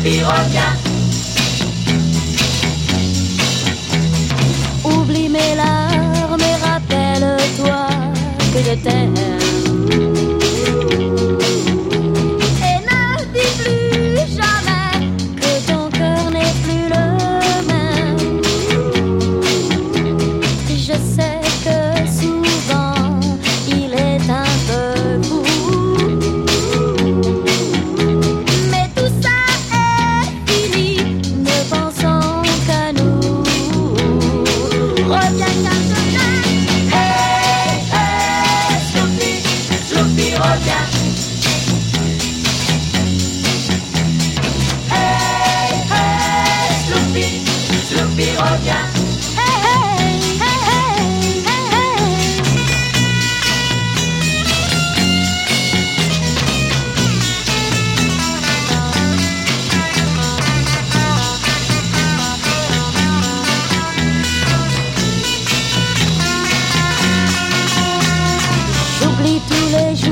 Sloopy, reviens. Oublie mes larmes et rappelle-toi que je t'aime. Et ne dis plus jamais que ton cœur n'est plus le même. Je sais que souvent il est un peu fou, mais tout ça est fini, ne pensons qu'à nous. Reviens car je t'aime. Hey, hey, Sloopy, Sloopy, reviens. Hey, hey, Sloopy, Sloopy, reviens. Hey, hey, hey, hey, hey, hey. J'oublie tous les jours